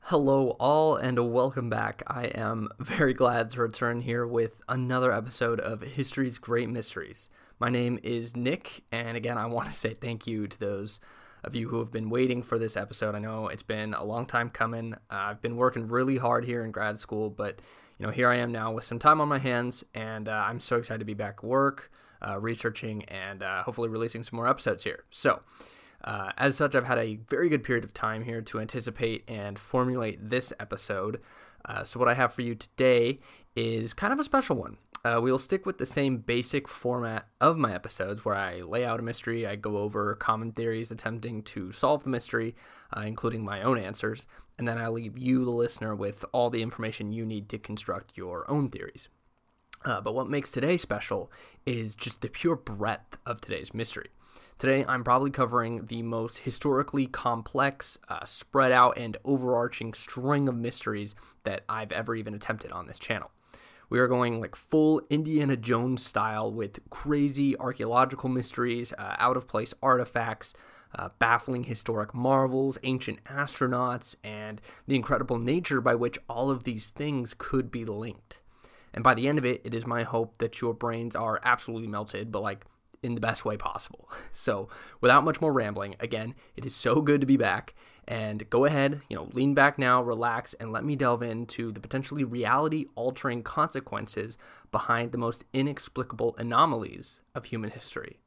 Hello, all, and welcome back. I am very glad to return here with another episode of History's Great Mysteries. My name is Nick, and again, I want to say thank you to those of you who have been waiting for this episode. I know it's been a long time coming. I've been working really hard here in grad school, but here I am now with some time on my hands, and I'm so excited to be back at work, researching, and hopefully releasing some more episodes here. So, as such, I've had a very good period of time here to anticipate and formulate this episode. So what I have for you today is kind of a special one. We'll stick with the same basic format of my episodes where I lay out a mystery, I go over common theories attempting to solve the mystery, including my own answers, and then I leave you, the listener, with all the information you need to construct your own theories. But what makes today special is just the pure breadth of today's mystery. Today, I'm probably covering the most historically complex, spread out, and overarching string of mysteries that I've ever even attempted on this channel. We are going like full Indiana Jones style with crazy archaeological mysteries, out-of-place artifacts, baffling historic marvels, ancient astronauts, and the incredible nature by which all of these things could be linked. And by the end of it, it is my hope that your brains are absolutely melted, but in the best way possible. So without much more rambling, again, it is so good to be back, and go ahead, lean back now, relax, and let me delve into the potentially reality-altering consequences behind the most inexplicable anomalies of human history.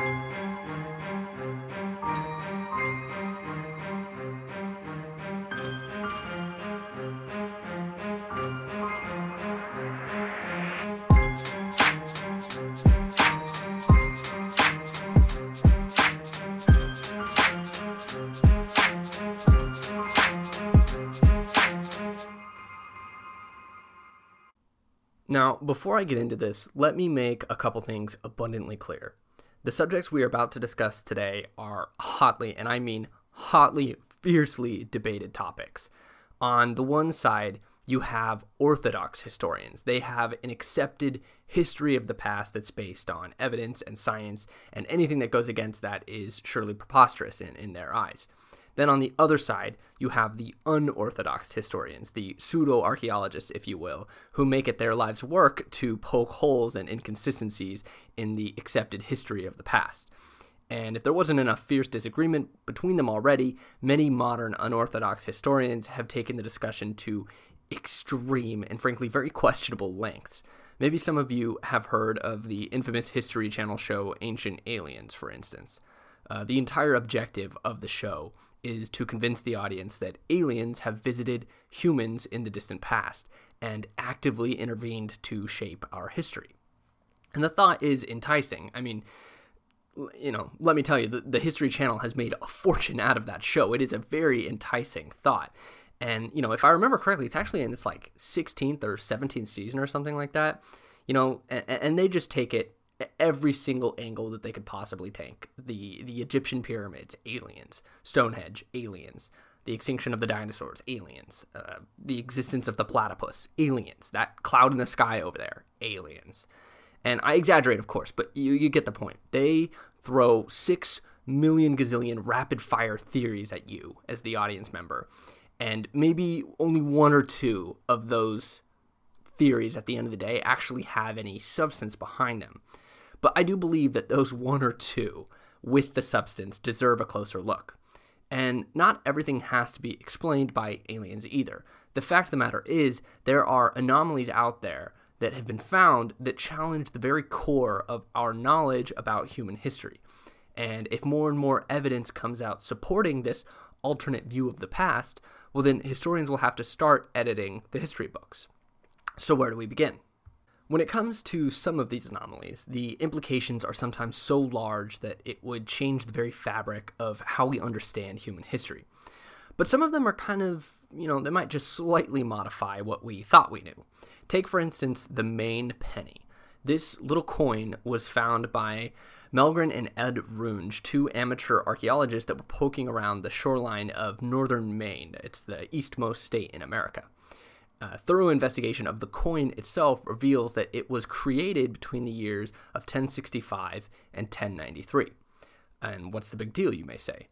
Now, before I get into this, let me make a couple things abundantly clear. The subjects we are about to discuss today are hotly, and I mean hotly, fiercely debated topics. On the one side, you have orthodox historians. They have an accepted history of the past that's based on evidence and science, and anything that goes against that is surely preposterous in their eyes. Then on the other side, you have the unorthodox historians, the pseudo-archaeologists, if you will, who make it their life's work to poke holes and inconsistencies in the accepted history of the past. And if there wasn't enough fierce disagreement between them already, many modern unorthodox historians have taken the discussion to extreme and frankly very questionable lengths. Maybe some of you have heard of the infamous History Channel show Ancient Aliens, for instance. The entire objective of the show is to convince the audience that aliens have visited humans in the distant past and actively intervened to shape our history. And the thought is enticing. I mean, let me tell you, the History Channel has made a fortune out of that show. It is a very enticing thought. And, if I remember correctly, it's actually in its 16th or 17th season or something like that. And they just take it every single angle that they could possibly take. The Egyptian pyramids, aliens. Stonehenge, aliens. The extinction of the dinosaurs, aliens. The existence of the platypus, aliens. That cloud in the sky over there, aliens. And I exaggerate, of course, but you get the point. They throw 6 million gazillion rapid-fire theories at you as the audience member. And maybe only one or two of those theories at the end of the day actually have any substance behind them. But I do believe that those one or two with the substance deserve a closer look. And not everything has to be explained by aliens either. The fact of the matter is, there are anomalies out there that have been found that challenge the very core of our knowledge about human history. And if more and more evidence comes out supporting this alternate view of the past, well then historians will have to start editing the history books. So where do we begin? When it comes to some of these anomalies, the implications are sometimes so large that it would change the very fabric of how we understand human history. But some of them are kind of, they might just slightly modify what we thought we knew. Take, for instance, the Maine penny. This little coin was found by Mellgren and Ed Runge, two amateur archaeologists that were poking around the shoreline of northern Maine. It's the eastmost state in America. A thorough investigation of the coin itself reveals that it was created between the years of 1065 and 1093. And what's the big deal, you may say?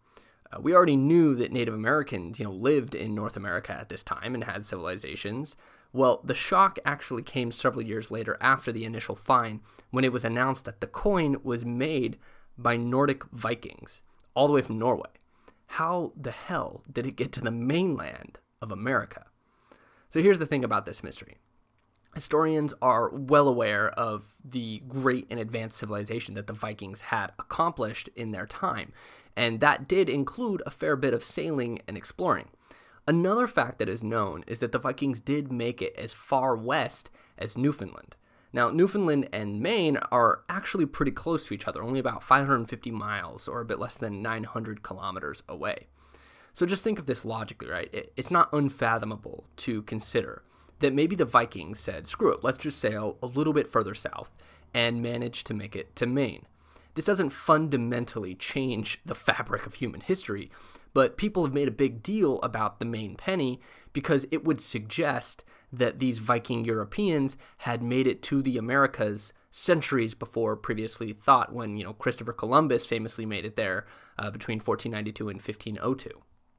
We already knew that Native Americans, lived in North America at this time and had civilizations. Well, the shock actually came several years later after the initial find, when it was announced that the coin was made by Nordic Vikings, all the way from Norway. How the hell did it get to the mainland of America? So here's the thing about this mystery. Historians are well aware of the great and advanced civilization that the Vikings had accomplished in their time, and that did include a fair bit of sailing and exploring. Another fact that is known is that the Vikings did make it as far west as Newfoundland. Now, Newfoundland and Maine are actually pretty close to each other, only about 550 miles or a bit less than 900 kilometers away. So just think of this logically, right? It's not unfathomable to consider that maybe the Vikings said, screw it, let's just sail a little bit further south and manage to make it to Maine. This doesn't fundamentally change the fabric of human history, but people have made a big deal about the Maine penny because it would suggest that these Viking Europeans had made it to the Americas centuries before previously thought, when, Christopher Columbus famously made it there between 1492 and 1502.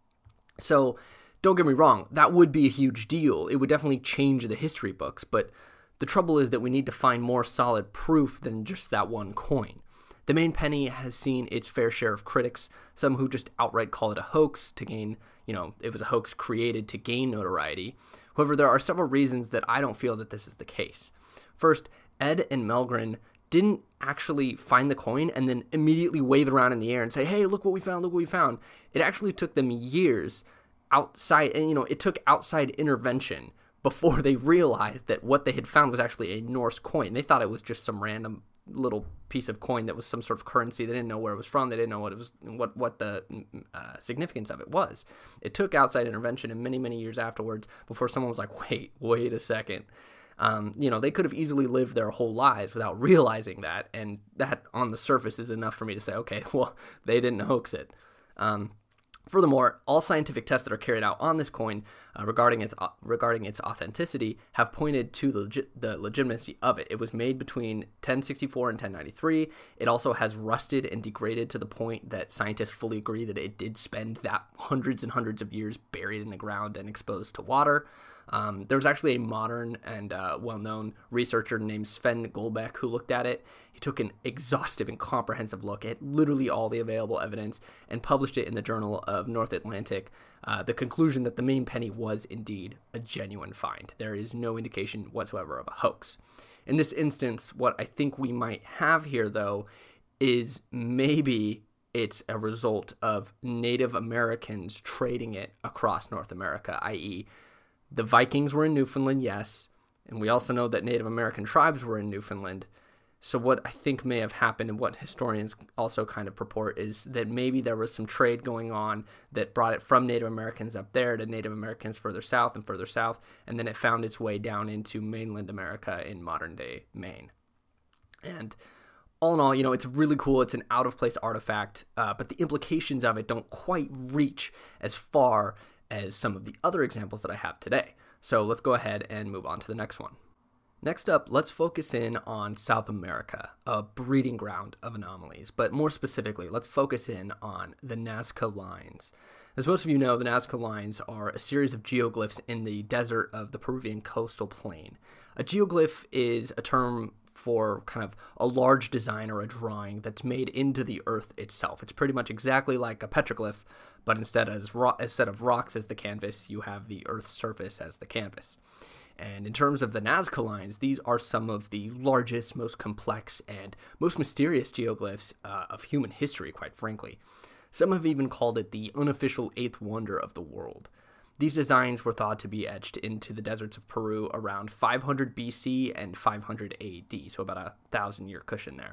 So don't get me wrong, that would be a huge deal. It would definitely change the history books, but the trouble is that we need to find more solid proof than just that one coin. The Maine penny has seen its fair share of critics, some who just outright call it a hoax to gain, it was a hoax created to gain notoriety. However, there are several reasons that I don't feel that this is the case. First, Ed and Mellgren didn't actually find the coin and then immediately wave it around in the air and say, hey, look what we found, look what we found. It actually took them years outside, and it took outside intervention before they realized that what they had found was actually a Norse coin. They thought it was just some random little piece of coin that was some sort of currency. They didn't know where it was from. They didn't know what the significance of it was. It took outside intervention, and many years afterwards before someone was like, wait a second. They could have easily lived their whole lives without realizing that, and that on the surface is enough for me to say, okay, well, they didn't hoax it. Furthermore, all scientific tests that are carried out on this coin regarding its authenticity have pointed to the legitimacy of it. It was made between 1064 and 1093. It also has rusted and degraded to the point that scientists fully agree that it did spend that hundreds and hundreds of years buried in the ground and exposed to water. There was actually a modern and well-known researcher named Sven Goldbeck who looked at it. He took an exhaustive and comprehensive look at literally all the available evidence and published it in the Journal of North Atlantic. The conclusion that the Maine penny was indeed a genuine find. There is no indication whatsoever of a hoax. In this instance, what I think we might have here, though, is maybe it's a result of Native Americans trading it across North America, i.e., the Vikings were in Newfoundland, yes, and we also know that Native American tribes were in Newfoundland. So what I think may have happened, and what historians also kind of purport, is that maybe there was some trade going on that brought it from Native Americans up there to Native Americans further south, and then it found its way down into mainland America in modern-day Maine. And all in all, it's really cool. It's an out-of-place artifact, but the implications of it don't quite reach as far as some of the other examples that I have today. So let's go ahead and move on to the next one. Next up, let's focus in on South America, a breeding ground of anomalies. But more specifically, let's focus in on the Nazca Lines. As most of you know, the Nazca Lines are a series of geoglyphs in the desert of the Peruvian coastal plain. A geoglyph is a term for kind of a large design or a drawing that's made into the earth itself. It's pretty much exactly like a petroglyph, but instead of rocks as the canvas, you have the earth's surface as the canvas. And in terms of the Nazca Lines, these are some of the largest, most complex, and most mysterious geoglyphs of human history, quite frankly. Some have even called it the unofficial eighth wonder of the world. These designs were thought to be etched into the deserts of Peru around 500 BC and 500 AD, so about a 1,000-year cushion there.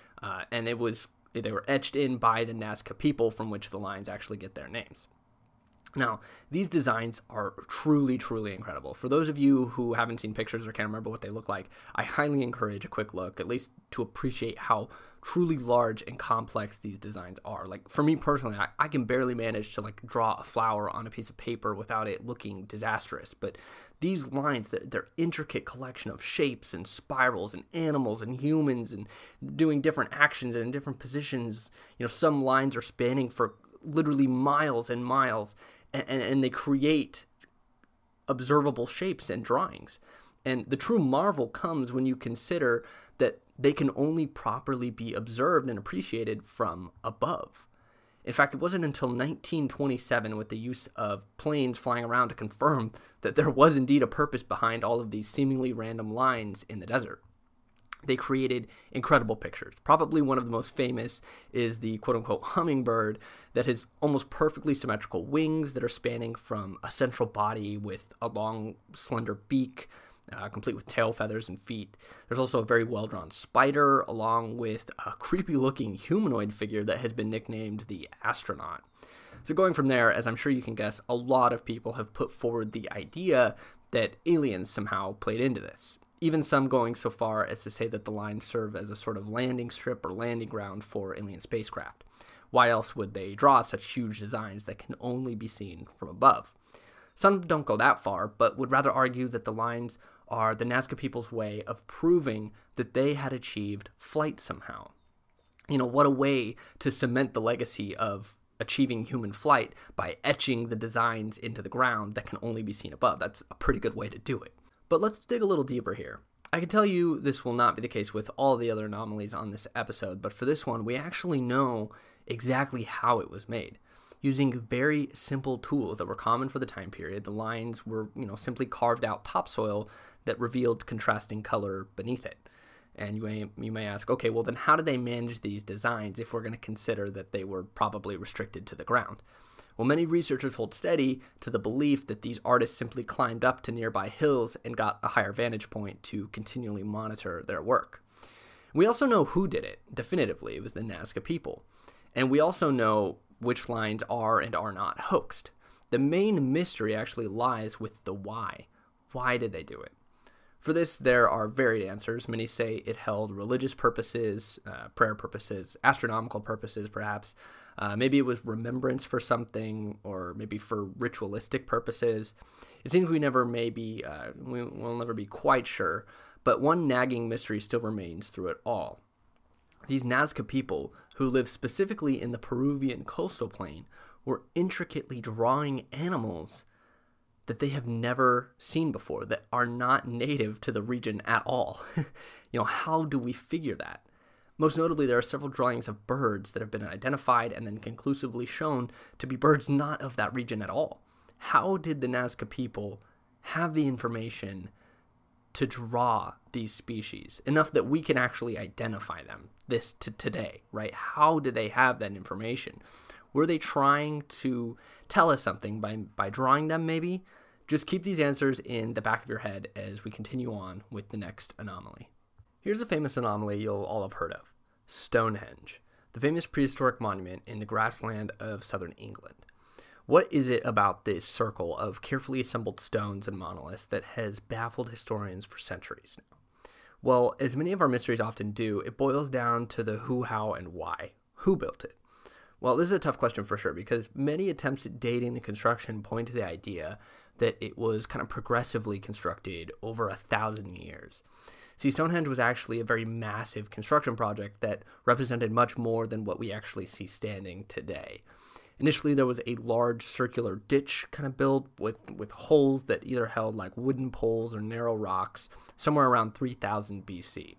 And they were etched in by the Nazca people, from which the lines actually get their names. Now, these designs are truly, truly incredible. For those of you who haven't seen pictures or can't remember what they look like, I highly encourage a quick look, at least to appreciate how truly large and complex these designs are. Like, for me personally, I can barely manage to draw a flower on a piece of paper without it looking disastrous. But these lines, their intricate collection of shapes and spirals and animals and humans and doing different actions and in different positions. Some lines are spanning for literally miles and miles, and they create observable shapes and drawings. And the true marvel comes when you consider that they can only properly be observed and appreciated from above. In fact, it wasn't until 1927, with the use of planes flying around, to confirm that there was indeed a purpose behind all of these seemingly random lines in the desert. They created incredible pictures. Probably one of the most famous is the quote-unquote hummingbird that has almost perfectly symmetrical wings that are spanning from a central body with a long, slender beak, complete with tail feathers and feet. There's also a very well-drawn spider, along with a creepy-looking humanoid figure that has been nicknamed the astronaut. So going from there, as I'm sure you can guess, a lot of people have put forward the idea that aliens somehow played into this. Even some going so far as to say that the lines serve as a sort of landing strip or landing ground for alien spacecraft. Why else would they draw such huge designs that can only be seen from above? Some don't go that far, but would rather argue that the lines are the Nazca people's way of proving that they had achieved flight somehow. What a way to cement the legacy of achieving human flight by etching the designs into the ground that can only be seen above. That's a pretty good way to do it. But let's dig a little deeper here. I can tell you this will not be the case with all the other anomalies on this episode, but for this one, we actually know exactly how it was made. Using very simple tools that were common for the time period, the lines were, simply carved out topsoil that revealed contrasting color beneath it. And you may ask, okay, well then how did they manage these designs if we're going to consider that they were probably restricted to the ground? Well, many researchers hold steady to the belief that these artists simply climbed up to nearby hills and got a higher vantage point to continually monitor their work. We also know who did it, definitively. It was the Nazca people. And we also know which lines are and are not hoaxed. The main mystery actually lies with the why. Why did they do it? For this, there are varied answers. Many say it held religious purposes, prayer purposes, astronomical purposes, perhaps. Maybe it was remembrance for something, or maybe for ritualistic purposes. It seems we'll never be quite sure, but one nagging mystery still remains through it all. These Nazca people, who lived specifically in the Peruvian coastal plain, were intricately drawing animals that they have never seen before, that are not native to the region at all. How do we figure that? Most notably, there are several drawings of birds that have been identified and then conclusively shown to be birds not of that region at all. How did the Nazca people have the information to draw these species enough that we can actually identify them today, right? How did they have that information? Were they trying to tell us something by drawing them, maybe? Just keep these answers in the back of your head as we continue on with the next anomaly. Here's a famous anomaly you'll all have heard of: Stonehenge, the famous prehistoric monument in the grassland of southern England. What is it about this circle of carefully assembled stones and monoliths that has baffled historians for centuries now? Well, as many of our mysteries often do, it boils down to the who, how, and why. Who built it? Well, this is a tough question for sure, because many attempts at dating the construction point to the idea that it was kind of progressively constructed over 1,000 years. See, Stonehenge was actually a very massive construction project that represented much more than what we actually see standing today. Initially, there was a large circular ditch kind of built with holes that either held like wooden poles or narrow rocks somewhere around 3000 BC.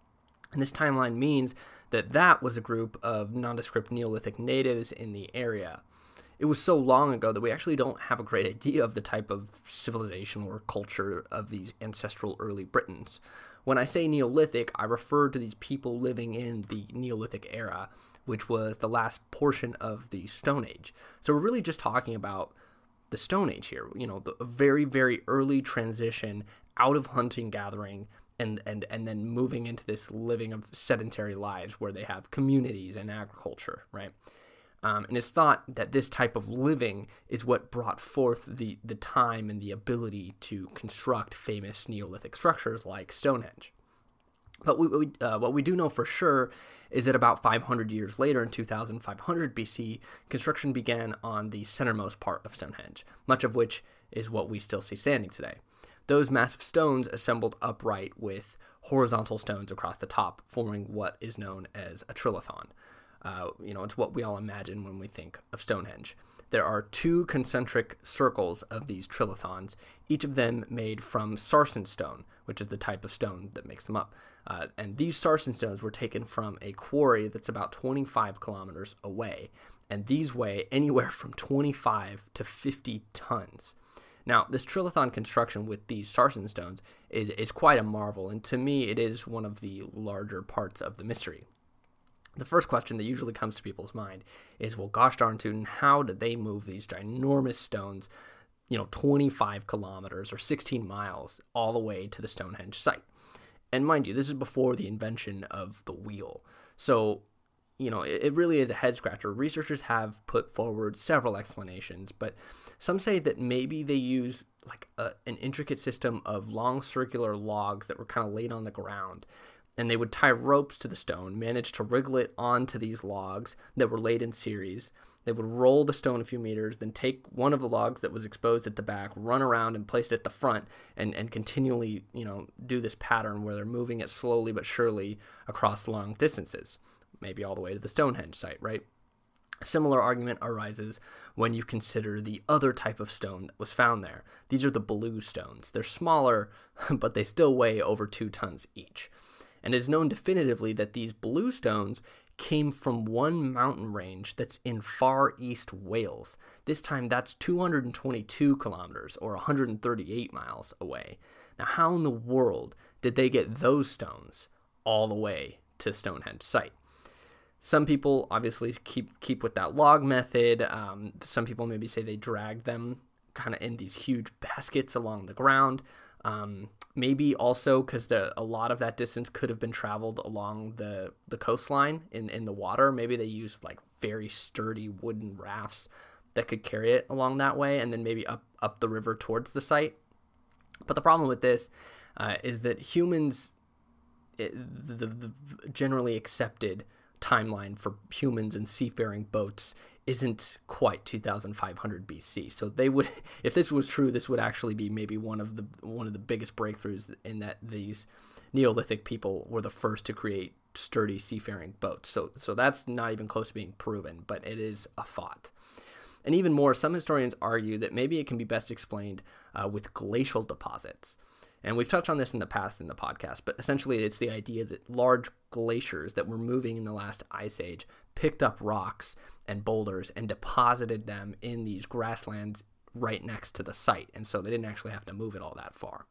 And this timeline means that was a group of nondescript Neolithic natives in the area. It was so long ago that we actually don't have a great idea of the type of civilization or culture of these ancestral early Britons. When I say Neolithic, I refer to these people living in the Neolithic era, which was the last portion of the Stone Age. So we're really just talking about the Stone Age here, the very, very early transition out of hunting, gathering, and then moving into this living of sedentary lives where they have communities and agriculture, right? And it's thought that this type of living is what brought forth the time and the ability to construct famous Neolithic structures like Stonehenge. But what we do know for sure is that about 500 years later, in 2500 BC, construction began on the centermost part of Stonehenge, much of which is what we still see standing today. Those massive stones assembled upright with horizontal stones across the top, forming what is known as a trilithon. It's what we all imagine when we think of Stonehenge. There are 2 concentric circles of these trilithons, each of them made from sarsen stone, which is the type of stone that makes them up. And these sarsen stones were taken from a quarry that's about 25 kilometers away, and these weigh anywhere from 25 to 50 tons. Now, this trilithon construction with these sarsen stones is quite a marvel, and to me, it is one of the larger parts of the mystery. The first question that usually comes to people's mind is, well, gosh darn tootin', how did they move these ginormous stones, 25 kilometers or 16 miles all the way to the Stonehenge site? And mind you, this is before the invention of the wheel. So, it really is a head scratcher. Researchers have put forward several explanations, but some say that maybe they use an intricate system of long circular logs that were kind of laid on the ground, and they would tie ropes to the stone, manage to wriggle it onto these logs that were laid in series. They would roll the stone a few meters, then take one of the logs that was exposed at the back, run around and place it at the front, and continually, do this pattern where they're moving it slowly but surely across long distances, maybe all the way to the Stonehenge site, right? A similar argument arises when you consider the other type of stone that was found there. These are the blue stones. They're smaller, but they still weigh over 2 tons each. And it is known definitively that these blue stones came from one mountain range that's in far east Wales. This time that's 222 kilometers or 138 miles away. Now, how in the world did they get those stones all the way to the Stonehenge site? Some people obviously keep with that log method. Some people maybe say they dragged them kind of in these huge baskets along the ground. Maybe also because a lot of that distance could have been traveled along the coastline in the water. Maybe they used very sturdy wooden rafts that could carry it along that way, and then maybe up the river towards the site. But the problem with this is that humans, the generally accepted timeline for humans and seafaring boats isn't quite 2500 BC. So they would, if this was true, this would actually be maybe one of the biggest breakthroughs in that these Neolithic people were the first to create sturdy seafaring boats. So that's not even close to being proven, but it is a thought. And even more, some historians argue that maybe it can be best explained with glacial deposits. And we've touched on this in the past in the podcast, but essentially it's the idea that large glaciers that were moving in the last ice age picked up rocks and boulders and deposited them in these grasslands right next to the site. And so they didn't actually have to move it all that far.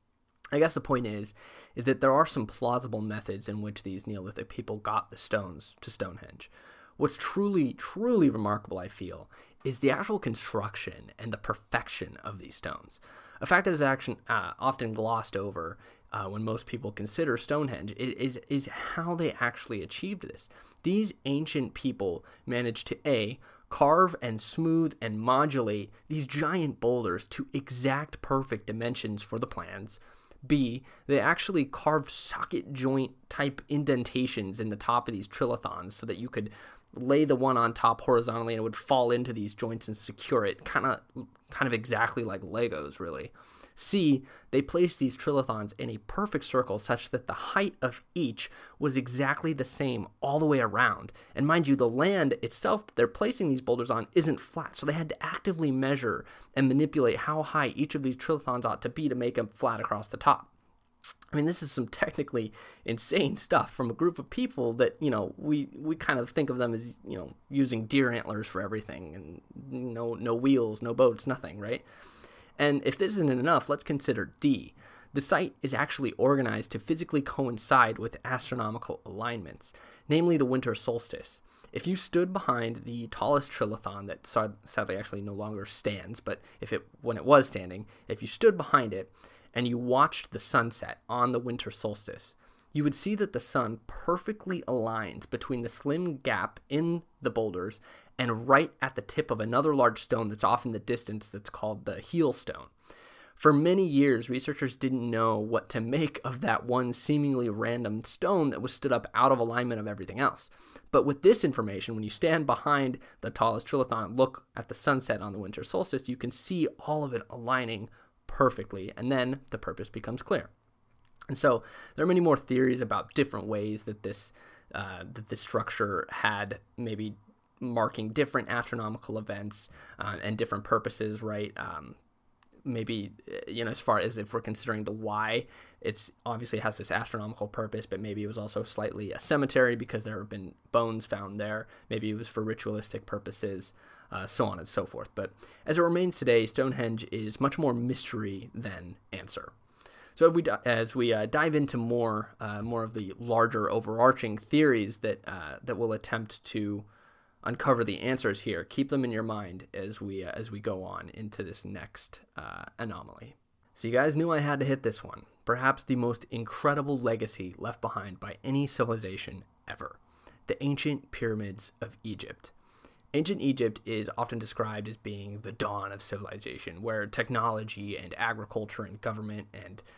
I guess the point is that there are some plausible methods in which these Neolithic people got the stones to Stonehenge. What's truly, truly remarkable, I feel, is the actual construction and the perfection of these stones. A fact that is actually often glossed over when most people consider Stonehenge is how they actually achieved this. These ancient people managed to carve and smooth and modulate these giant boulders to exact perfect dimensions for the plans. B, they actually carved socket joint type indentations in the top of these trilithons so that you could lay the one on top horizontally and it would fall into these joints and secure it, kind of exactly like Legos, really. C, they placed these trilithons in a perfect circle such that the height of each was exactly the same all the way around. And mind you, the land itself that they're placing these boulders on isn't flat, so they had to actively measure and manipulate how high each of these trilithons ought to be to make them flat across the top. I mean, this is some technically insane stuff from a group of people that, we kind of think of them as, using deer antlers for everything and no wheels, no boats, nothing, right? And if this isn't enough, let's consider D. The site is actually organized to physically coincide with astronomical alignments, namely the winter solstice. If you stood behind the tallest trilithon that sadly actually no longer stands, but when it was standing, if you stood behind it, and you watched the sunset on the winter solstice, you would see that the sun perfectly aligns between the slim gap in the boulders and right at the tip of another large stone that's off in the distance that's called the heel stone. For many years, researchers didn't know what to make of that one seemingly random stone that was stood up out of alignment of everything else. But with this information, when you stand behind the tallest trilithon and look at the sunset on the winter solstice, you can see all of it aligning perfectly, and then the purpose becomes clear. And so there are many more theories about different ways that this that the structure had maybe marking different astronomical events and different purposes, right? Maybe, as far as if we're considering the why, it's obviously has this astronomical purpose, but maybe it was also slightly a cemetery because there have been bones found there. Maybe it was for ritualistic purposes, so on and so forth. But as it remains today, Stonehenge is much more mystery than answer. So as we dive into more of the larger overarching theories that will attempt to uncover the answers here, keep them in your mind as we go on into this next anomaly. So you guys knew I had to hit this one. Perhaps the most incredible legacy left behind by any civilization ever: the ancient pyramids of Egypt. Ancient Egypt is often described as being the dawn of civilization, where technology and agriculture and government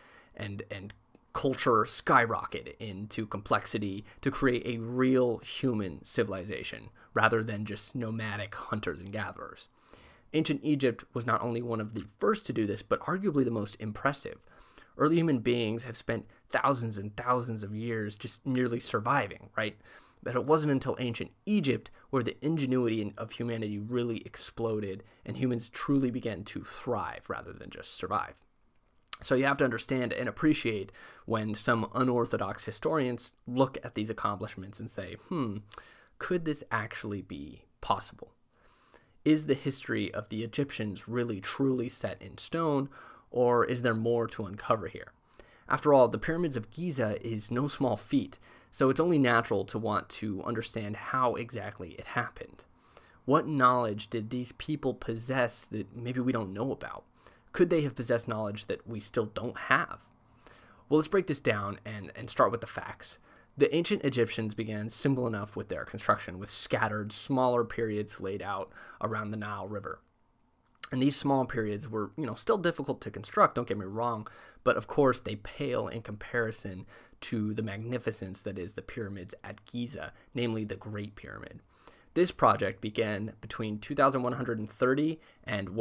and culture skyrocket into complexity to create a real human civilization rather than just nomadic hunters and gatherers. Ancient Egypt was not only one of the first to do this, but arguably the most impressive. Early human beings have spent thousands and thousands of years just merely surviving, right? But it wasn't until ancient Egypt where the ingenuity of humanity really exploded and humans truly began to thrive rather than just survive. So you have to understand and appreciate when some unorthodox historians look at these accomplishments and say, could this actually be possible? Is the history of the Egyptians really truly set in stone, or is there more to uncover here? After all, the pyramids of Giza is no small feat, so it's only natural to want to understand how exactly it happened. What knowledge did these people possess that maybe we don't know about? Could they have possessed knowledge that we still don't have? Well, let's break this down and start with the facts. The ancient Egyptians began simple enough with their construction, with scattered, smaller periods laid out around the Nile River. And these small periods were, still difficult to construct, don't get me wrong, but of course they pale in comparison to the magnificence that is the pyramids at Giza, namely the Great Pyramid. This project began between 2130 and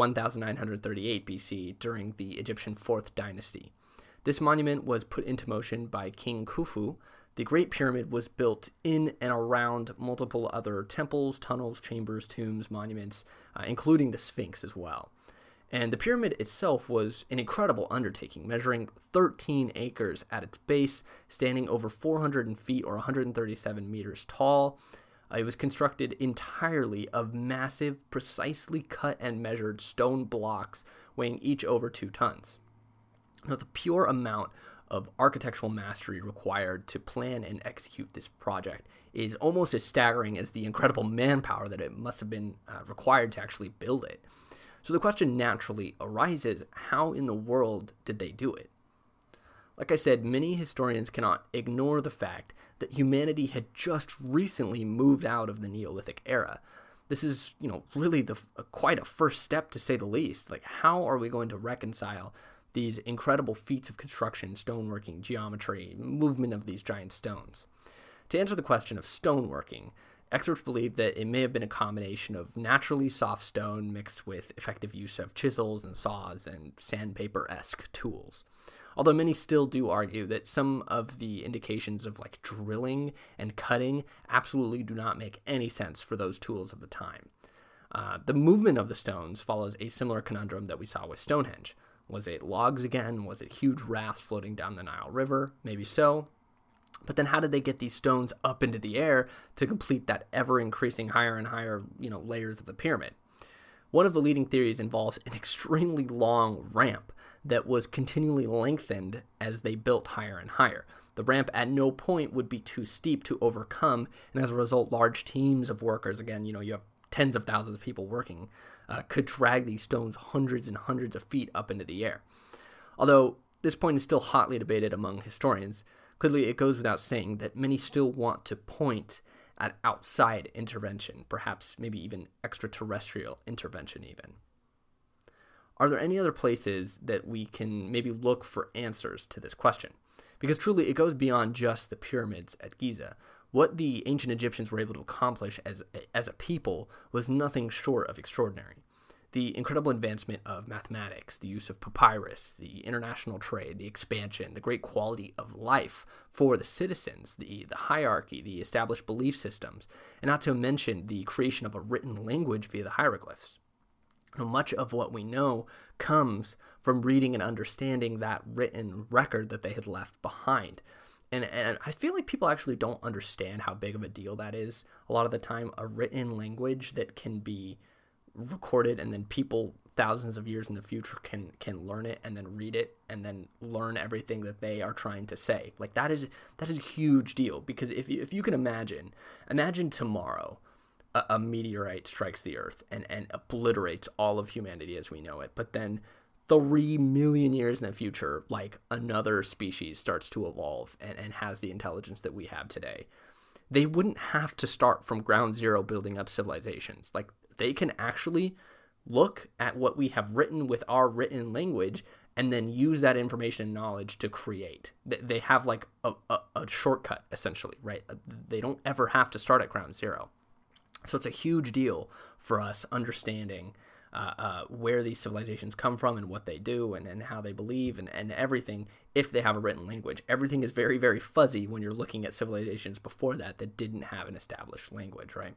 1938 BC during the Egyptian 4th dynasty. This monument was put into motion by King Khufu. The Great Pyramid was built in and around multiple other temples, tunnels, chambers, tombs, monuments, including the Sphinx as well. And the pyramid itself was an incredible undertaking, measuring 13 acres at its base, standing over 400 feet or 137 meters tall. It was constructed entirely of massive, precisely cut and measured stone blocks weighing each over 2 tons. Now, the pure amount of architectural mastery required to plan and execute this project is almost as staggering as the incredible manpower that it must have been required to actually build it. So the question naturally arises, how in the world did they do it? Like I said, many historians cannot ignore the fact that humanity had just recently moved out of the Neolithic era. This is, really quite a first step, to say the least. Like, how are we going to reconcile these incredible feats of construction, stoneworking, geometry, movement of these giant stones? To answer the question of stoneworking, experts believe that it may have been a combination of naturally soft stone mixed with effective use of chisels and saws and sandpaper-esque tools. Although many still do argue that some of the indications of drilling and cutting absolutely do not make any sense for those tools of the time. The movement of the stones follows a similar conundrum that we saw with Stonehenge. Was it logs again? Was it huge rafts floating down the Nile River? Maybe so. But then how did they get these stones up into the air to complete that ever-increasing higher and higher, layers of the pyramid? One of the leading theories involves an extremely long ramp that was continually lengthened as they built higher and higher. The ramp at no point would be too steep to overcome, and as a result, large teams of workers, again, you have tens of thousands of people working, could drag these stones hundreds and hundreds of feet up into the air. Although this point is still hotly debated among historians, clearly it goes without saying that many still want to point at outside intervention, perhaps maybe even extraterrestrial intervention even. Are there any other places that we can maybe look for answers to this question? Because truly it goes beyond just the pyramids at Giza. What the ancient Egyptians were able to accomplish as a people was nothing short of extraordinary. The incredible advancement of mathematics, the use of papyrus, the international trade, the expansion, the great quality of life for the citizens, the hierarchy, the established belief systems, and not to mention the creation of a written language via the hieroglyphs. Now, much of what we know comes from reading and understanding that written record that they had left behind. And I feel like people actually don't understand how big of a deal that is. A lot of the time, a written language that can be recorded and then people thousands of years in the future can learn it and then read it and then learn everything that they are trying to say. Like that is a huge deal, because if you can imagine tomorrow a meteorite strikes the earth and obliterates all of humanity as we know it, but then 3 million years in the future, like another species starts to evolve and has the intelligence that we have today. They wouldn't have to start from ground zero building up civilizations. Like, they can actually look at what we have written with our written language and then use that information and knowledge to create. They have like a shortcut, essentially, right? They don't ever have to start at ground zero. So it's a huge deal for us understanding where these civilizations come from and what they do and how they believe and everything if they have a written language. Everything is very, very fuzzy when you're looking at civilizations before that didn't have an established language, right?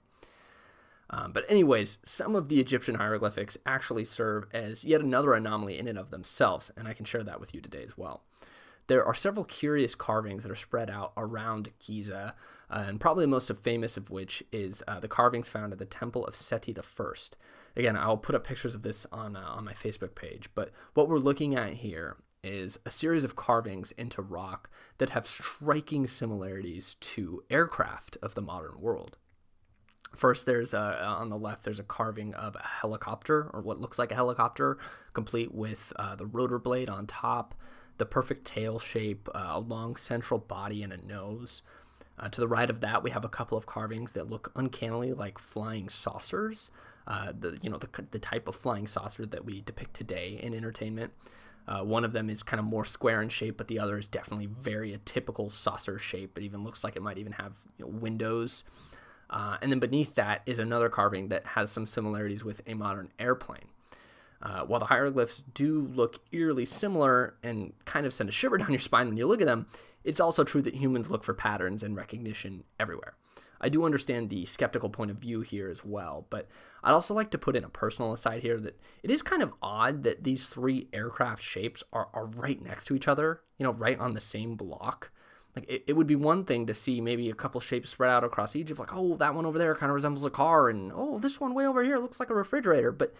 But anyways, some of the Egyptian hieroglyphics actually serve as yet another anomaly in and of themselves, and I can share that with you today as well. There are several curious carvings that are spread out around Giza, and probably the most famous of which is the carvings found at the Temple of Seti I. Again, I'll put up pictures of this on my Facebook page, but what we're looking at here is a series of carvings into rock that have striking similarities to aircraft of the modern world. First, there's on the left, there's a carving of a helicopter, or what looks like a helicopter, complete with the rotor blade on top, the perfect tail shape, a long central body, and a nose. To the right of that, we have a couple of carvings that look uncannily like flying saucers, the type of flying saucer that we depict today in entertainment. One of them is kind of more square in shape, but the other is definitely very a typical saucer shape. It even looks like it might even have windows. And then beneath that is another carving that has some similarities with a modern airplane. While the hieroglyphs do look eerily similar and kind of send a shiver down your spine when you look at them, it's also true that humans look for patterns and recognition everywhere. I do understand the skeptical point of view here as well, but I'd also like to put in a personal aside here that it is kind of odd that these three aircraft shapes are right next to each other, right on the same block. Like, it would be one thing to see maybe a couple shapes spread out across Egypt, like, oh, that one over there kind of resembles a car, and oh, this one way over here looks like a refrigerator. But,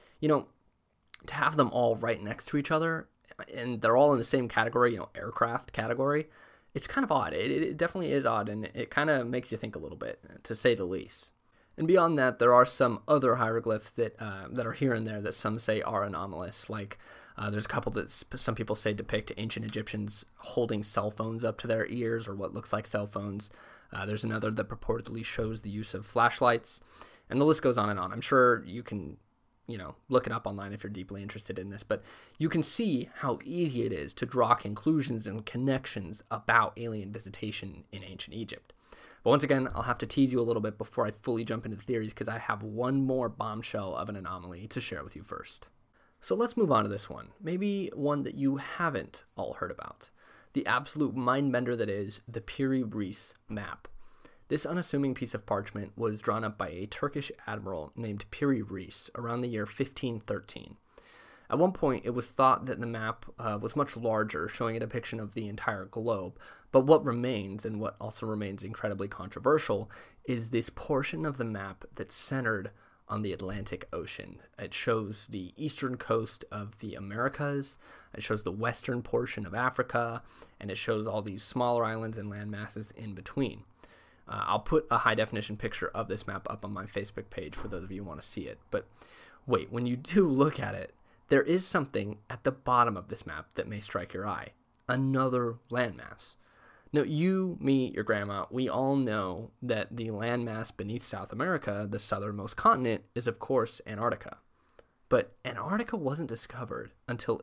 to have them all right next to each other, and they're all in the same category, aircraft category, it's kind of odd. It definitely is odd, and it kind of makes you think a little bit, to say the least. And beyond that, there are some other hieroglyphs that are here and there that some say are anomalous. Like, there's a couple that some people say depict ancient Egyptians holding cell phones up to their ears, or what looks like cell phones. There's another that purportedly shows the use of flashlights, and the list goes on and on. I'm sure you can look it up online if you're deeply interested in this, but you can see how easy it is to draw conclusions and connections about alien visitation in ancient Egypt. But once again, I'll have to tease you a little bit before I fully jump into the theories, because I have one more bombshell of an anomaly to share with you first. So let's move on to this one, maybe one that you haven't all heard about. The absolute mind bender that is the Piri Reis map. This unassuming piece of parchment was drawn up by a Turkish admiral named Piri Reis around the year 1513. At one point, it was thought that the map was much larger, showing a depiction of the entire globe, but what remains, and what also remains incredibly controversial, is this portion of the map that's centered on the Atlantic Ocean. It shows the eastern coast of the Americas, it shows the western portion of Africa, and it shows all these smaller islands and land masses in between. I'll put a high-definition picture of this map up on my Facebook page for those of you who want to see it. But wait, when you do look at it, there is something at the bottom of this map that may strike your eye. Another landmass. Now, you, me, your grandma, we all know that the landmass beneath South America, the southernmost continent, is of course Antarctica. But Antarctica wasn't discovered until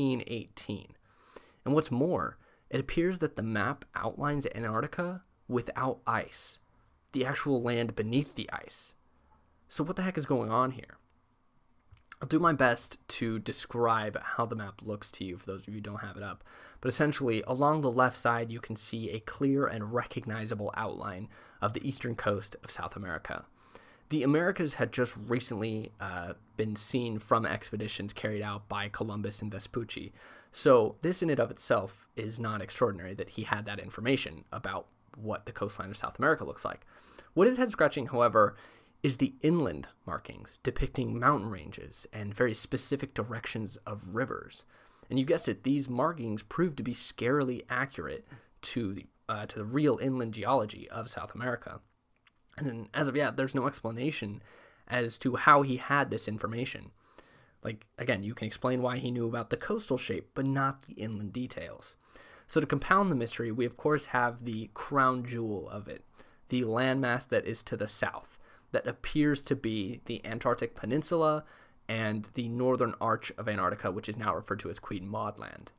1818. And what's more, it appears that the map outlines Antarctica without ice, the actual land beneath the ice. So what the heck is going on here? I'll do my best to describe how the map looks to you for those of you who don't have it up. But essentially, along the left side, you can see a clear and recognizable outline of the eastern coast of South America. The Americas had just recently been seen from expeditions carried out by Columbus and Vespucci. So this in and of itself is not extraordinary that he had that information about what the coastline of South America looks like. What is head-scratching, however, is the inland markings depicting mountain ranges and very specific directions of rivers. And you guessed it, these markings proved to be scarily accurate to the real inland geology of South America. And then, as of yet, there's no explanation as to how he had this information. Like, again, you can explain why he knew about the coastal shape, but not the inland details. So to compound the mystery, we of course have the crown jewel of it, the landmass that is to the south, that appears to be the Antarctic Peninsula and the northern arch of Antarctica, which is now referred to as Queen Maud Land.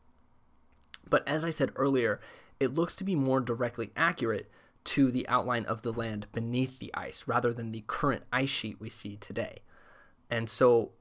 But as I said earlier, it looks to be more directly accurate to the outline of the land beneath the ice, rather than the current ice sheet we see today. And so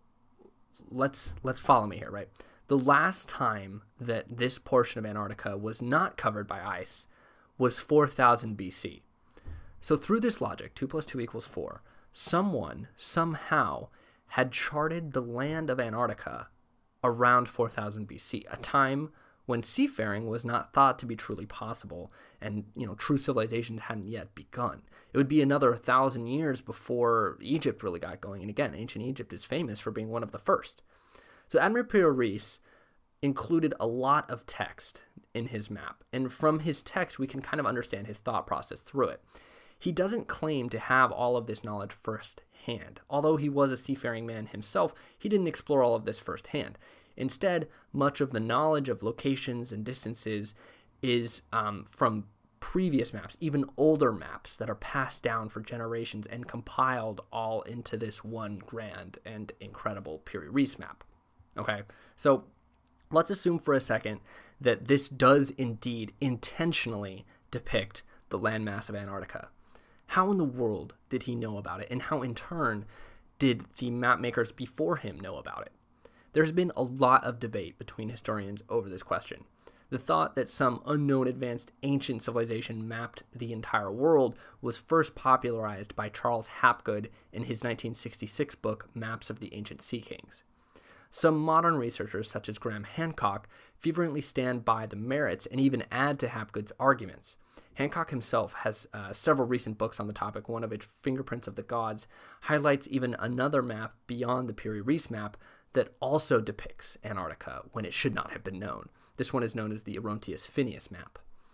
let's follow me here, right? The last time that this portion of Antarctica was not covered by ice was 4000 BC. So through this logic, 2 + 2 = 4, someone, somehow, had charted the land of Antarctica around 4000 BC, a time when seafaring was not thought to be truly possible, and true civilizations hadn't yet begun. It would be another 1,000 years before Egypt really got going, and again, ancient Egypt is famous for being one of the first. So Admiral Piri Reis included a lot of text in his map, and from his text we can kind of understand his thought process through it. He doesn't claim to have all of this knowledge firsthand. Although he was a seafaring man himself, he didn't explore all of this firsthand. Instead, much of the knowledge of locations and distances is from previous maps, even older maps that are passed down for generations and compiled all into this one grand and incredible Piri Reis map. Okay, so let's assume for a second that this does indeed intentionally depict the landmass of Antarctica. How in the world did he know about it, and how in turn did the map makers before him know about it? There's been a lot of debate between historians over this question. The thought that some unknown advanced ancient civilization mapped the entire world was first popularized by Charles Hapgood in his 1966 book, Maps of the Ancient Sea Kings. Some modern researchers, such as Graham Hancock, fervently stand by the merits and even add to Hapgood's arguments. Hancock himself has several recent books on the topic, one of which, Fingerprints of the Gods, highlights even another map beyond the Piri Reis map that also depicts Antarctica when it should not have been known. This one is known as the Orontius Phineas map.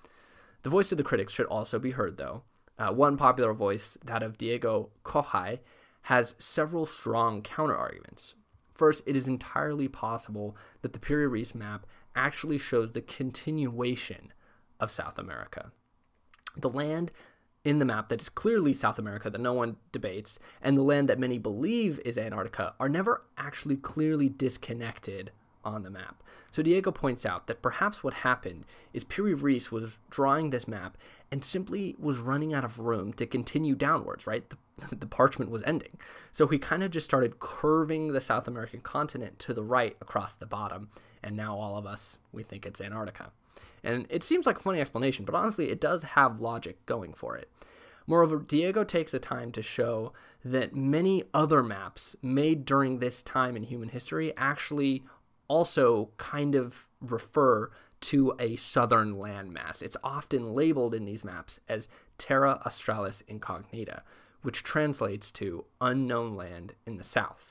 The voice of the critics should also be heard, though. One popular voice, that of Diego Kohai, has several strong counter-arguments. First, it is entirely possible that the Piri Reis map actually shows the continuation of South America. The land in the map that is clearly South America, that no one debates, and the land that many believe is Antarctica are never actually clearly disconnected on the map. So Diego points out that perhaps what happened is Piri Reis was drawing this map and simply was running out of room to continue downwards, right? The parchment was ending. So he kind of just started curving the South American continent to the right across the bottom, and now all of us, we think it's Antarctica. And it seems like a funny explanation, but honestly, it does have logic going for it. Moreover, Diego takes the time to show that many other maps made during this time in human history actually also kind of refer to a southern landmass. It's often labeled in these maps as Terra Australis Incognita, which translates to unknown land in the south.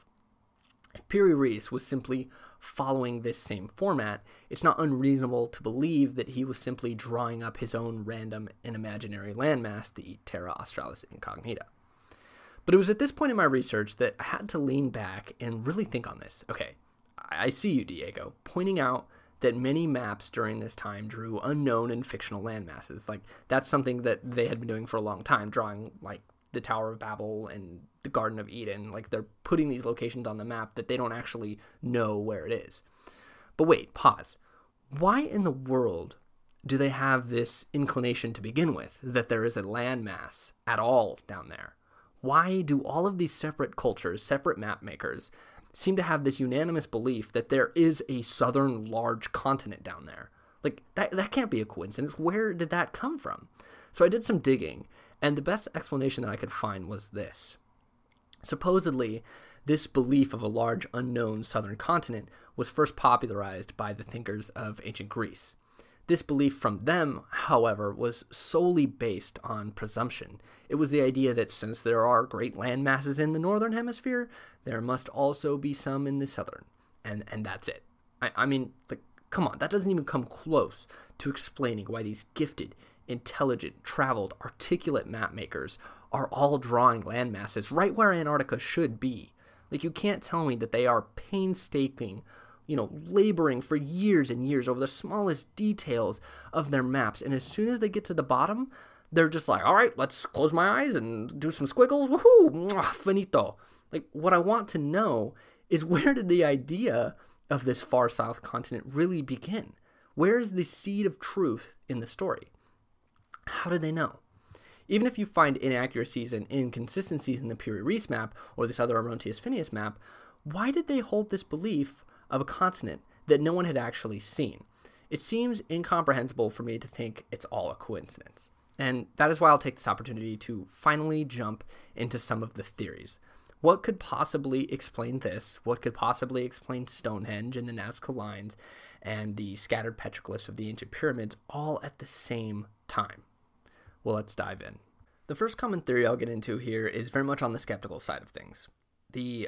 If Piri Reis was simply following this same format, it's not unreasonable to believe that he was simply drawing up his own random and imaginary landmass, the Terra Australis Incognita. But it was at this point in my research that I had to lean back and really think on this. Okay, I see you, Diego, pointing out that many maps during this time drew unknown and fictional landmasses. Like, that's something that they had been doing for a long time, drawing, like, the Tower of Babel and the Garden of Eden. Like, they're putting these locations on the map that they don't actually know where it is. But wait, pause. Why in the world do they have this inclination to begin with, that there is a landmass at all down there? Why do all of these separate cultures, separate map makers, seem to have this unanimous belief that there is a southern large continent down there. Like, that can't be a coincidence. Where did that come from? So I did some digging, and the best explanation that I could find was this. Supposedly, this belief of a large unknown southern continent was first popularized by the thinkers of ancient Greece. This belief from them, however, was solely based on presumption. It was the idea that since there are great land masses in the northern hemisphere, there must also be some in the southern. And that's it. I mean, like, come on, that doesn't even come close to explaining why these gifted, intelligent, traveled, articulate map makers are all drawing land masses right where Antarctica should be. Like, you can't tell me that they are painstaking, laboring for years and years over the smallest details of their maps. And as soon as they get to the bottom, they're just like, all right, let's close my eyes and do some squiggles. Woohoo! Mwah, finito. Like, what I want to know is, where did the idea of this far south continent really begin? Where is the seed of truth in the story? How did they know? Even if you find inaccuracies and inconsistencies in the Piri-Reis map or this other Orontius Phineus map, why did they hold this belief of a continent that no one had actually seen? It seems incomprehensible for me to think it's all a coincidence. And that is why I'll take this opportunity to finally jump into some of the theories. What could possibly explain this? What could possibly explain Stonehenge and the Nazca Lines and the scattered petroglyphs of the ancient pyramids all at the same time? Well, let's dive in. The first common theory I'll get into here is very much on the skeptical side of things. The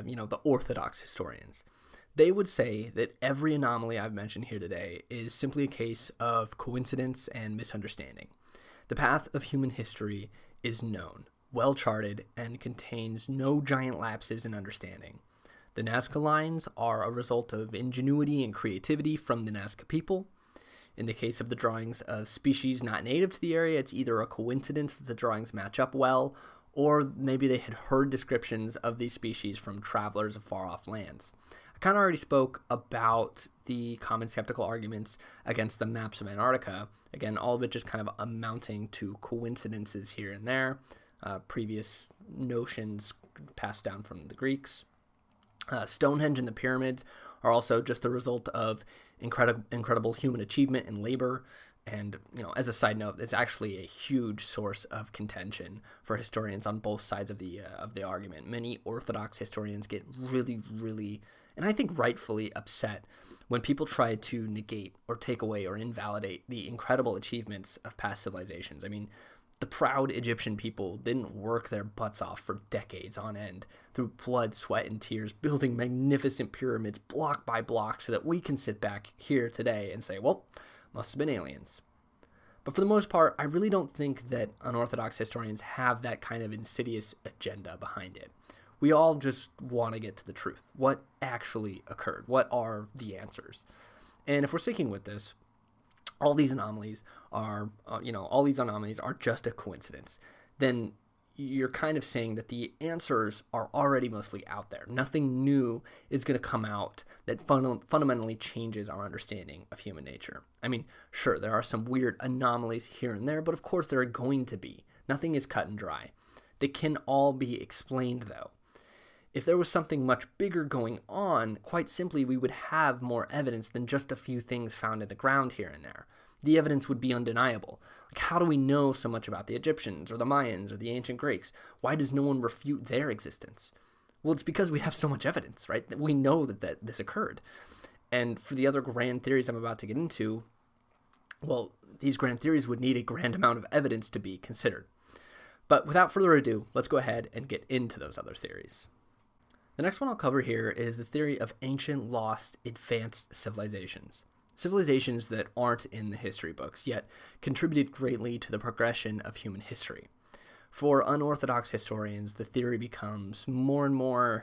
orthodox historians. They would say that every anomaly I've mentioned here today is simply a case of coincidence and misunderstanding. The path of human history is known, well-charted, and contains no giant lapses in understanding. The Nazca Lines are a result of ingenuity and creativity from the Nazca people. In the case of the drawings of species not native to the area, it's either a coincidence that the drawings match up well, or maybe they had heard descriptions of these species from travelers of far-off lands. I kind of already spoke about the common skeptical arguments against the maps of Antarctica. Again, all of it just kind of amounting to coincidences here and there, previous notions passed down from the Greeks. Stonehenge and the pyramids are also just the result of incredible human achievement and labor. And, as a side note, it's actually a huge source of contention for historians on both sides of the argument. Many Orthodox historians get really, really, and I think rightfully, upset when people try to negate or take away or invalidate the incredible achievements of past civilizations. I mean, the proud Egyptian people didn't work their butts off for decades on end through blood, sweat, and tears, building magnificent pyramids block by block so that we can sit back here today and say, well, must have been aliens. But for the most part, I really don't think that unorthodox historians have that kind of insidious agenda behind it. We all just want to get to the truth. What actually occurred? What are the answers? And if we're sticking with this, all these anomalies are just a coincidence, then you're kind of saying that the answers are already mostly out there. Nothing new is going to come out that fundamentally changes our understanding of human nature. I mean, sure, there are some weird anomalies here and there, but of course there are going to be. Nothing is cut and dry. They can all be explained, though. If there was something much bigger going on, quite simply, we would have more evidence than just a few things found in the ground here and there. The evidence would be undeniable. Like, how do we know so much about the Egyptians or the Mayans or the ancient Greeks? Why does no one refute their existence? Well, it's because we have so much evidence, right? That we know that this occurred. And for the other grand theories I'm about to get into, well, these grand theories would need a grand amount of evidence to be considered. But without further ado, let's go ahead and get into those other theories. The next one I'll cover here is the theory of ancient lost advanced civilizations. Civilizations that aren't in the history books, yet contributed greatly to the progression of human history. For unorthodox historians, the theory becomes more and more,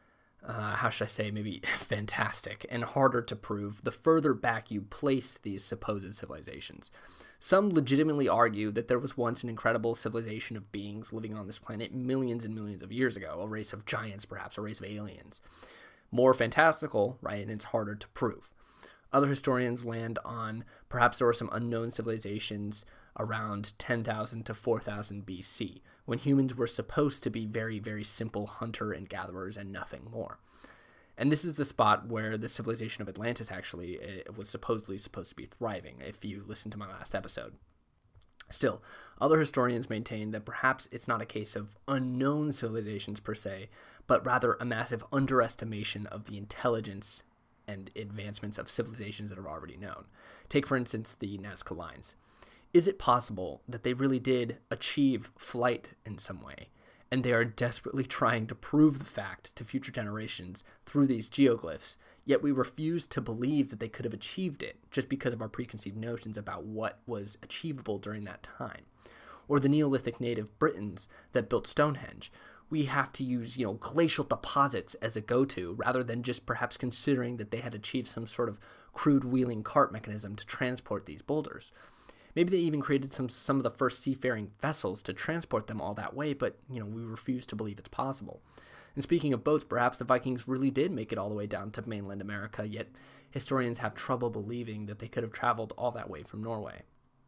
maybe fantastic and harder to prove the further back you place these supposed civilizations. Some legitimately argue that there was once an incredible civilization of beings living on this planet millions and millions of years ago, a race of giants perhaps, a race of aliens. More fantastical, right, and it's harder to prove. Other historians land on perhaps there were some unknown civilizations around 10,000 to 4,000 BC, when humans were supposed to be very, very simple hunter and gatherers and nothing more. And this is the spot where the civilization of Atlantis actually was supposedly supposed to be thriving, if you listen to my last episode. Still, other historians maintain that perhaps it's not a case of unknown civilizations per se, but rather a massive underestimation of the intelligence and advancements of civilizations that are already known. Take, for instance, the Nazca Lines. Is it possible that they really did achieve flight in some way, and they are desperately trying to prove the fact to future generations through these geoglyphs, yet we refuse to believe that they could have achieved it just because of our preconceived notions about what was achievable during that time? Or the Neolithic native Britons that built Stonehenge. We have to use, glacial deposits as a go-to rather than just perhaps considering that they had achieved some sort of crude wheeling cart mechanism to transport these boulders. Maybe they even created some of the first seafaring vessels to transport them all that way, but, we refuse to believe it's possible. And speaking of boats, perhaps the Vikings really did make it all the way down to mainland America, yet historians have trouble believing that they could have traveled all that way from Norway.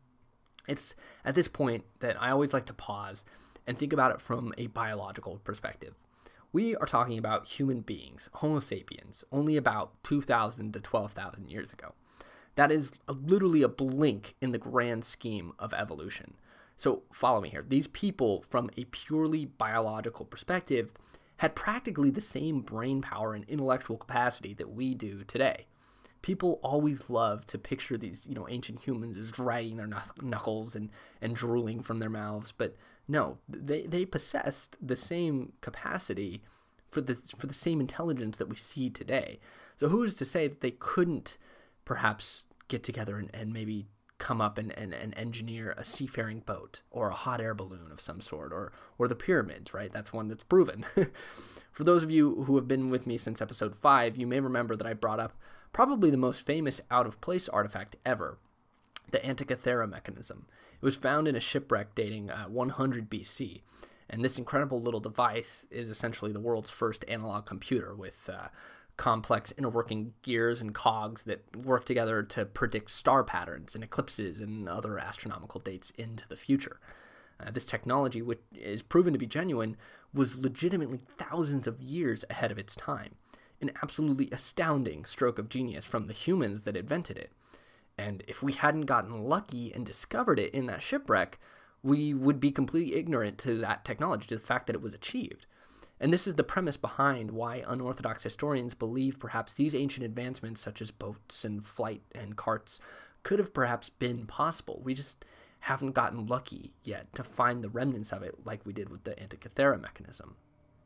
It's at this point that I always like to pause and think about it from a biological perspective. We are talking about human beings, Homo sapiens, only about 2,000 to 12,000 years ago. That is literally a blink in the grand scheme of evolution. So follow me here. These people, from a purely biological perspective, had practically the same brain power and intellectual capacity that we do today. People always love to picture these, ancient humans as dragging their knuckles and drooling from their mouths, but no, they possessed the same capacity for the same intelligence that we see today. So who is to say that they couldn't perhaps get together and maybe come up and engineer a seafaring boat or a hot air balloon of some sort, or the pyramids, right? That's one that's proven. For those of you who have been with me since episode 5, you may remember that I brought up probably the most famous out-of-place artifact ever, the Antikythera mechanism. It was found in a shipwreck dating 100 BC, and this incredible little device is essentially the world's first analog computer with complex interworking gears and cogs that work together to predict star patterns and eclipses and other astronomical dates into the future. This technology, which is proven to be genuine, was legitimately thousands of years ahead of its time. An absolutely astounding stroke of genius from the humans that invented it. And if we hadn't gotten lucky and discovered it in that shipwreck, we would be completely ignorant to that technology, to the fact that it was achieved. And this is the premise behind why unorthodox historians believe perhaps these ancient advancements, such as boats and flight and carts, could have perhaps been possible. We just haven't gotten lucky yet to find the remnants of it like we did with the Antikythera mechanism.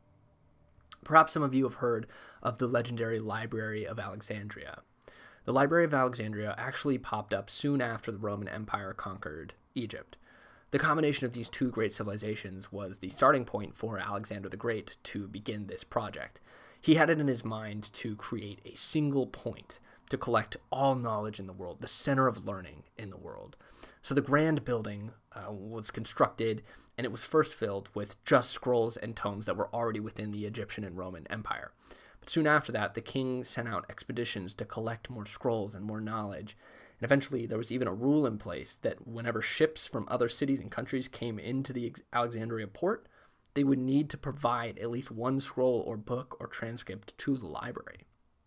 Perhaps some of you have heard of the legendary Library of Alexandria. The Library of Alexandria actually popped up soon after the Roman Empire conquered Egypt. The combination of these two great civilizations was the starting point for Alexander the Great to begin this project. He had it in his mind to create a single point to collect all knowledge in the world, the center of learning in the world. So the grand building was constructed, and it was first filled with just scrolls and tomes that were already within the Egyptian and Roman Empire. But soon after that, the king sent out expeditions to collect more scrolls and more knowledge. And eventually, there was even a rule in place that whenever ships from other cities and countries came into the Alexandria port, they would need to provide at least one scroll or book or transcript to the library.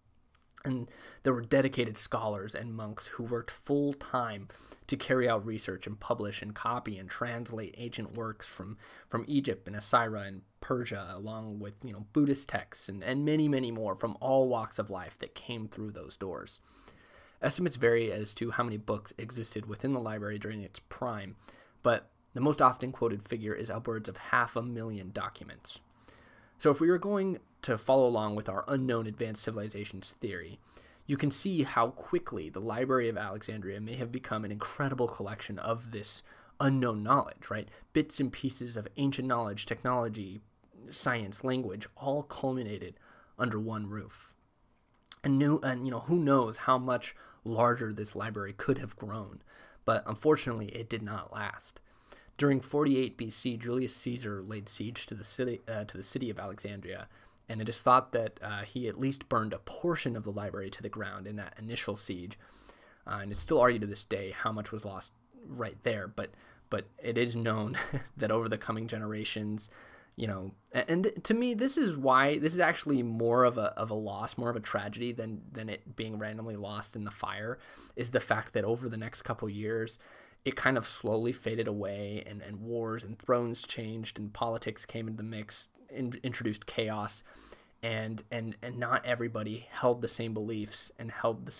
And there were dedicated scholars and monks who worked full-time to carry out research and publish and copy and translate ancient works from Egypt and Assyria and Persia, along with Buddhist texts and many, many more from all walks of life that came through those doors. Estimates vary as to how many books existed within the library during its prime, but the most often quoted figure is upwards of 500,000 documents. So if we were going to follow along with our unknown advanced civilizations theory, you can see how quickly the Library of Alexandria may have become an incredible collection of this unknown knowledge, right? Bits and pieces of ancient knowledge, technology, science, language, all culminated under one roof. And who knows how much larger this library could have grown, but unfortunately it did not last. During 48 BC, Julius Caesar laid siege to the city of Alexandria, and it is thought that he at least burned a portion of the library to the ground in that initial siege. And it's still argued to this day how much was lost right there, but it is known that over the coming generations, And to me, this is actually more of a loss, more of a tragedy than it being randomly lost in the fire, is the fact that over the next couple years, it kind of slowly faded away, and wars and thrones changed, and politics came into the mix, introduced chaos, and not everybody held the same beliefs and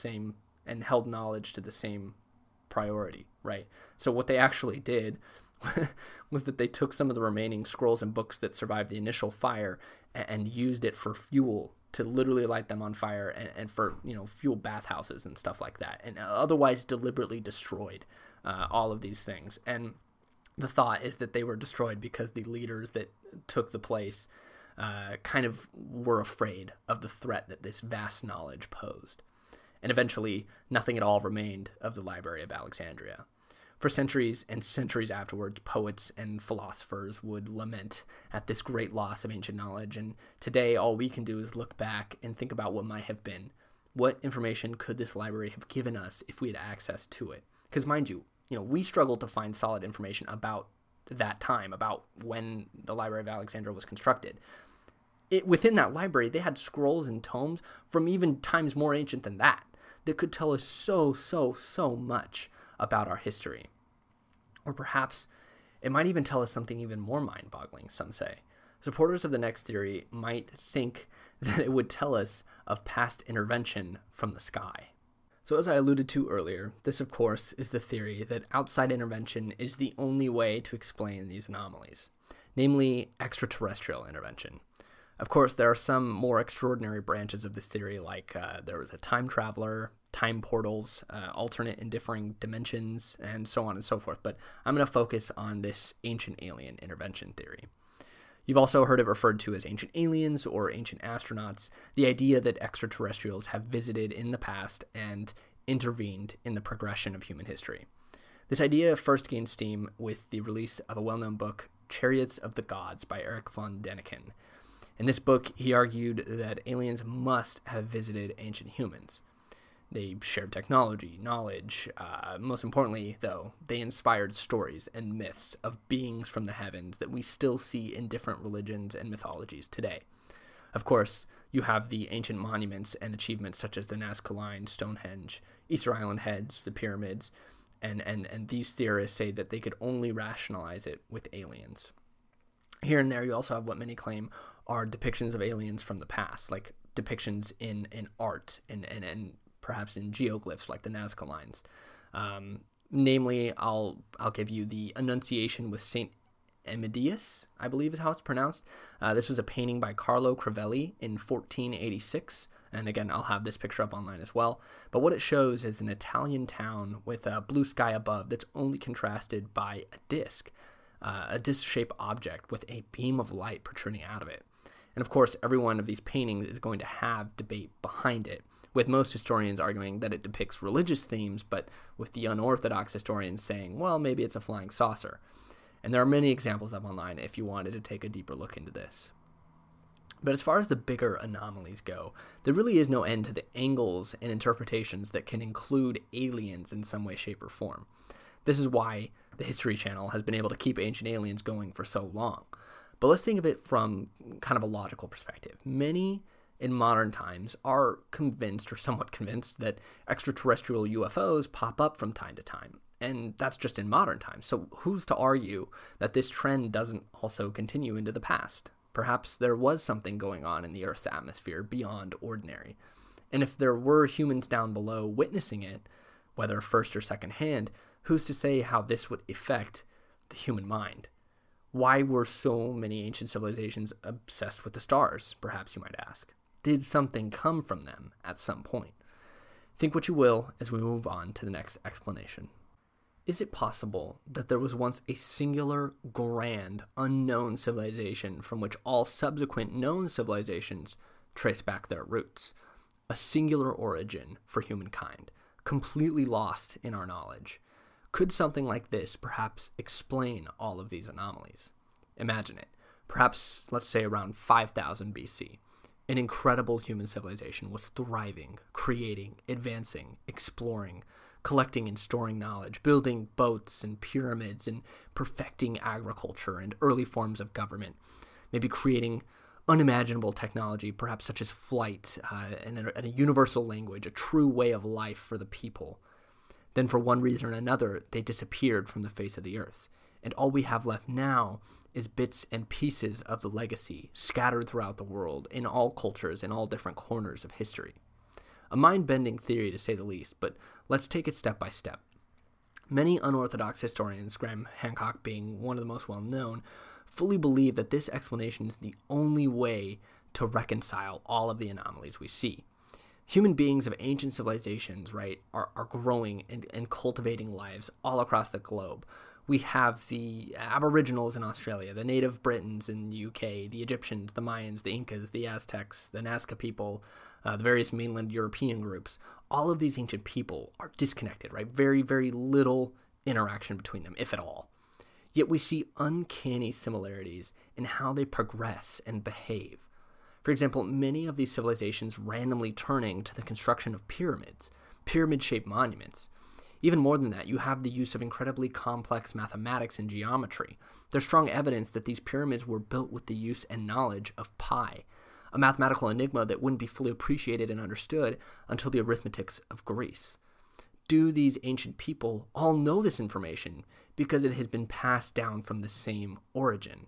held knowledge to the same priority, right? So what they actually did was that they took some of the remaining scrolls and books that survived the initial fire and used it for fuel to literally light them on fire, and for fuel bathhouses and stuff like that, and otherwise deliberately destroyed all of these things. And the thought is that they were destroyed because the leaders that took the place kind of were afraid of the threat that this vast knowledge posed. And eventually, nothing at all remained of the Library of Alexandria. For centuries and centuries afterwards, poets and philosophers would lament at this great loss of ancient knowledge, and today all we can do is look back and think about what might have been. What information could this library have given us if we had access to it? Because mind you, we struggled to find solid information about that time, about when the Library of Alexandria was constructed. Within that library, they had scrolls and tomes from even times more ancient than that could tell us so much about our history. Or perhaps it might even tell us something even more mind-boggling, some say. Supporters of the next theory might think that it would tell us of past intervention from the sky. So as I alluded to earlier, this of course is the theory that outside intervention is the only way to explain these anomalies, namely extraterrestrial intervention. Of course, there are some more extraordinary branches of this theory, like there was a time traveler, time portals, alternate and differing dimensions, and so on and so forth. But I'm going to focus on this ancient alien intervention theory. You've also heard it referred to as ancient aliens or ancient astronauts, the idea that extraterrestrials have visited in the past and intervened in the progression of human history. This idea first gained steam with the release of a well-known book, Chariots of the Gods by Erich von Däniken. In this book, he argued that aliens must have visited ancient humans. They shared technology, knowledge. Most importantly, though, they inspired stories and myths of beings from the heavens that we still see in different religions and mythologies today. Of course, you have the ancient monuments and achievements such as the Nazca Line, Stonehenge, Easter Island heads, the pyramids, and these theorists say that they could only rationalize it with aliens. Here and there, you also have what many claim are depictions of aliens from the past, like depictions in art and perhaps in geoglyphs like the Nazca Lines. Namely, I'll give you the Annunciation with Saint Emidius, I believe is how it's pronounced. This was a painting by Carlo Crivelli in 1486, and again, I'll have this picture up online as well. But what it shows is an Italian town with a blue sky above that's only contrasted by a disc-shaped object with a beam of light protruding out of it. And of course, every one of these paintings is going to have debate behind it, with most historians arguing that it depicts religious themes, but with the unorthodox historians saying, well, maybe it's a flying saucer. And there are many examples up online if you wanted to take a deeper look into this. But as far as the bigger anomalies go, there really is no end to the angles and interpretations that can include aliens in some way, shape, or form. This is why the History Channel has been able to keep Ancient Aliens going for so long. But let's think of it from kind of a logical perspective. Many in modern times are convinced or somewhat convinced that extraterrestrial UFOs pop up from time to time. And that's just in modern times. So who's to argue that this trend doesn't also continue into the past? Perhaps there was something going on in the Earth's atmosphere beyond ordinary. And if there were humans down below witnessing it, whether first or second hand, who's to say how this would affect the human mind? Why were so many ancient civilizations obsessed with the stars, perhaps you might ask? Did something come from them at some point? Think what you will as we move on to the next explanation. Is it possible that there was once a singular, grand, unknown civilization from which all subsequent known civilizations trace back their roots? A singular origin for humankind, completely lost in our knowledge. Could something like this perhaps explain all of these anomalies? Imagine it. Perhaps, let's say around 5000 BC. An incredible human civilization was thriving, creating, advancing, exploring, collecting and storing knowledge, building boats and pyramids, and perfecting agriculture and early forms of government. maybe creating unimaginable technology, perhaps such as flight, and a universal language, a true way of life for the people. Then for one reason or another, they disappeared from the face of the earth. And all we have left now is bits and pieces of the legacy scattered throughout the world, in all cultures, in all different corners of history. A mind-bending theory, to say the least, but let's take it step by step. Many unorthodox historians, Graham Hancock being one of the most well-known, fully believe that this explanation is the only way to reconcile all of the anomalies we see. Human beings of ancient civilizations, right, are growing and cultivating lives all across the globe. We have the Aboriginals in Australia, the Native Britons in the UK, the Egyptians, the Mayans, the Incas, the Aztecs, the Nazca people, the various mainland European groups. All of these ancient people are disconnected, right? Very, very little interaction between them, if at all. Yet we see uncanny similarities in how they progress and behave. For example, many of these civilizations randomly turning to the construction of pyramids, pyramid-shaped monuments. Even more than that, you have the use of incredibly complex mathematics and geometry. There's strong evidence that these pyramids were built with the use and knowledge of pi, a mathematical enigma that wouldn't be fully appreciated and understood until the arithmetics of Greece. Do these ancient people all know this information because it has been passed down from the same origin?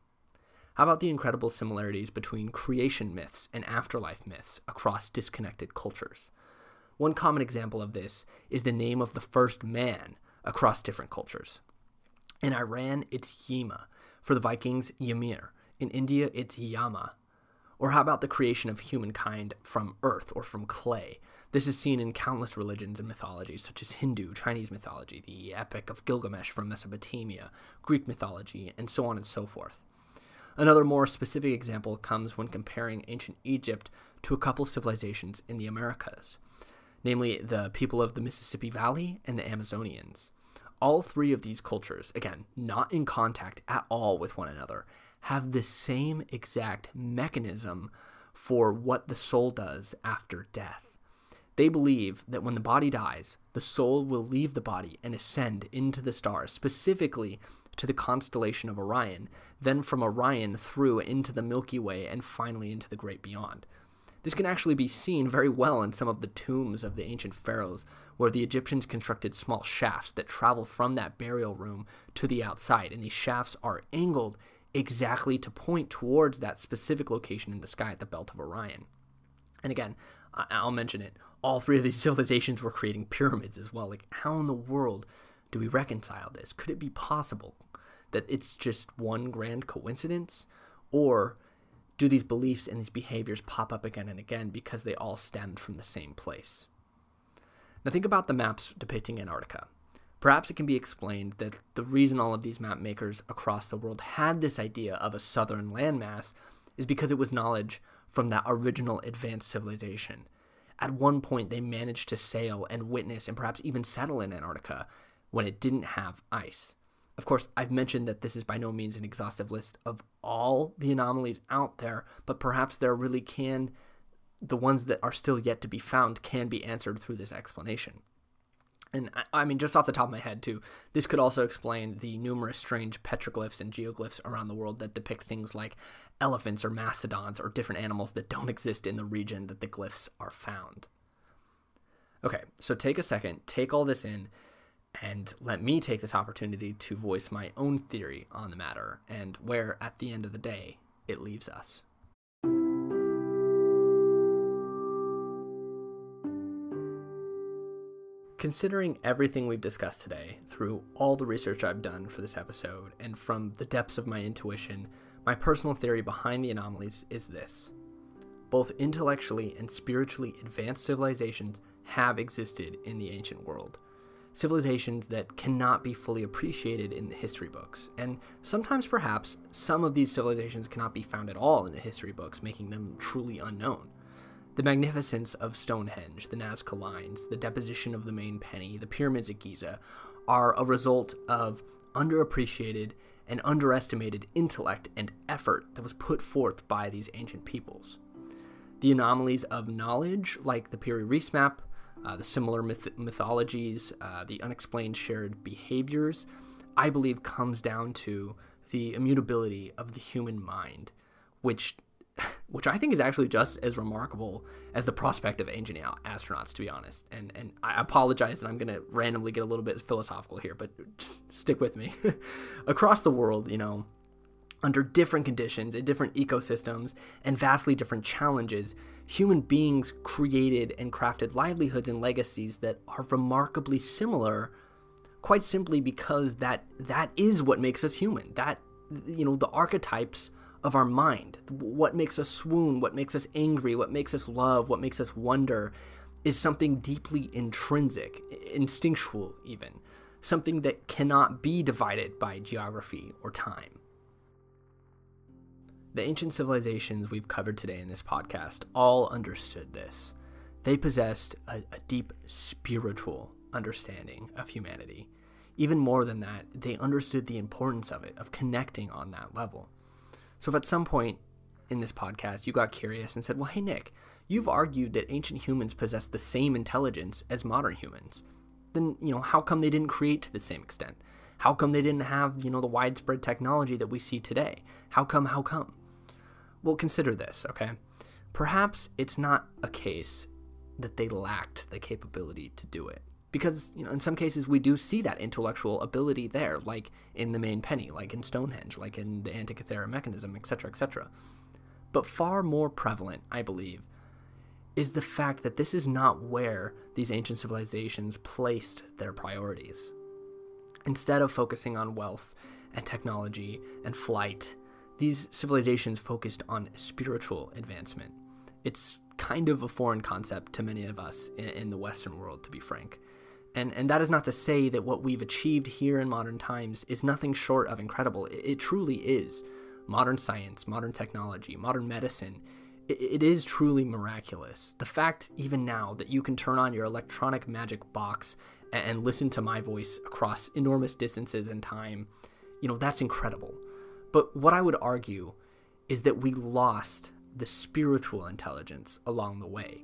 How about the incredible similarities between creation myths and afterlife myths across disconnected cultures? One common example of this is the name of the first man across different cultures. In Iran, it's Yima. For the Vikings, Ymir. In India, it's Yama. Or how about the creation of humankind from earth or from clay? This is seen in countless religions and mythologies, such as Hindu, Chinese mythology, the Epic of Gilgamesh from Mesopotamia, Greek mythology, and so on and so forth. Another more specific example comes when comparing ancient Egypt to a couple civilizations in the Americas, namely the people of the Mississippi Valley and the Amazonians. All three of these cultures, again, not in contact at all with one another, have the same exact mechanism for what the soul does after death. They believe that when the body dies, the soul will leave the body and ascend into the stars, specifically to the constellation of Orion, then from Orion through into the Milky Way, and finally into the great beyond. This can actually be seen very well in some of the tombs of the ancient pharaohs, where the Egyptians constructed small shafts that travel from that burial room to the outside, and these shafts are angled exactly to point towards that specific location in the sky at the belt of Orion. And again, I'll mention it, all three of these civilizations were creating pyramids as well. Like, how in the world do we reconcile this? Could it be possible that it's just one grand coincidence? Or do these beliefs and these behaviors pop up again and again because they all stemmed from the same place? Now think about the maps depicting Antarctica. Perhaps it can be explained that the reason all of these map makers across the world had this idea of a southern landmass is because it was knowledge from that original advanced civilization. At one point, they managed to sail and witness and perhaps even settle in Antarctica when it didn't have ice. Of course, I've mentioned that this is by no means an exhaustive list of all the anomalies out there, but perhaps there really the ones that are still yet to be found can be answered through this explanation. And I mean, just off the top of my head too, this could also explain the numerous strange petroglyphs and geoglyphs around the world that depict things like elephants or mastodons or different animals that don't exist in the region that the glyphs are found. Okay, so take a second, take all this in, and let me take this opportunity to voice my own theory on the matter and where, at the end of the day, it leaves us. Considering everything we've discussed today, through all the research I've done for this episode, and from the depths of my intuition, my personal theory behind the anomalies is this. Both intellectually and spiritually advanced civilizations have existed in the ancient world. Civilizations that cannot be fully appreciated in the history books, and sometimes perhaps some of these civilizations cannot be found at all in the history books, making them truly unknown. The magnificence of Stonehenge, the Nazca Lines, the deposition of the main penny, the pyramids at Giza are a result of underappreciated and underestimated intellect and effort that was put forth by these ancient peoples. The anomalies of knowledge, like the Piri Reis map, the similar mythologies, the unexplained shared behaviors, I believe comes down to the immutability of the human mind, which I think is actually just as remarkable as the prospect of ancient astronauts, to be honest. And I apologize that I'm going to randomly get a little bit philosophical here, but stick with me. Across the world, under different conditions, in different ecosystems, and vastly different challenges, human beings created and crafted livelihoods and legacies that are remarkably similar, quite simply because that is what makes us human. That, the archetypes of our mind, what makes us swoon, what makes us angry, what makes us love, what makes us wonder, is something deeply intrinsic, instinctual even, something that cannot be divided by geography or time. The ancient civilizations we've covered today in this podcast all understood this. They possessed a deep spiritual understanding of humanity. Even more than that, they understood the importance of it, of connecting on that level. So if at some point in this podcast you got curious and said, well, hey, Nick, you've argued that ancient humans possess the same intelligence as modern humans, then, how come they didn't create to the same extent? How come they didn't have, the widespread technology that we see today? How come? Well, consider this, okay? Perhaps it's not a case that they lacked the capability to do it. Because, in some cases we do see that intellectual ability there, like in the Main Penny, like in Stonehenge, like in the Antikythera mechanism, etc., etc. But far more prevalent, I believe, is the fact that this is not where these ancient civilizations placed their priorities. Instead of focusing on wealth and technology and flight, these civilizations focused on spiritual advancement. It's kind of a foreign concept to many of us in the Western world, to be frank. And that is not to say that what we've achieved here in modern times is nothing short of incredible. It truly is. Modern science, modern technology, modern medicine, it is truly miraculous. The fact even now that you can turn on your electronic magic box and listen to my voice across enormous distances in time, that's incredible. But what I would argue is that we lost the spiritual intelligence along the way.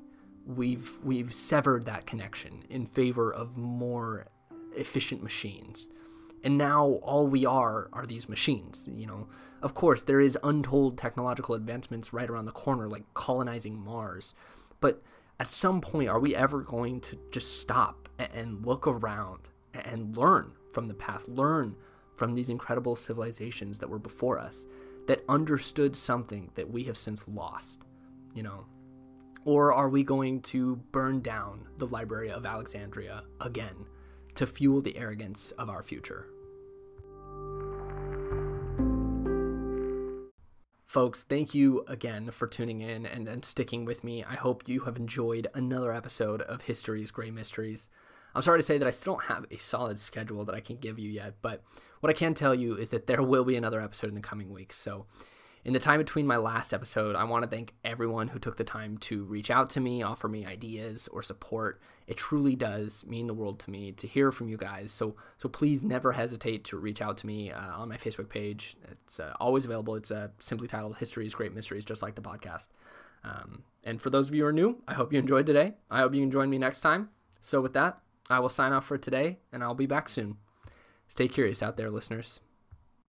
We've severed that connection in favor of more efficient machines. And now all we are these machines, Of course, there is untold technological advancements right around the corner, like colonizing Mars. But at some point, are we ever going to just stop and look around and learn from the past, learn from these incredible civilizations that were before us, that understood something that we have since lost, Or are we going to burn down the Library of Alexandria again to fuel the arrogance of our future? Folks, thank you again for tuning in and sticking with me. I hope you have enjoyed another episode of History's Great Mysteries. I'm sorry to say that I still don't have a solid schedule that I can give you yet, but what I can tell you is that there will be another episode in the coming weeks. So in the time between my last episode, I want to thank everyone who took the time to reach out to me, offer me ideas or support. It truly does mean the world to me to hear from you guys. So please never hesitate to reach out to me on my Facebook page. It's always available. It's simply titled History's Great Mysteries, just like the podcast. And for those of you who are new, I hope you enjoyed today. I hope you can join me next time. So with that, I will sign off for today, and I'll be back soon. Stay curious out there, listeners.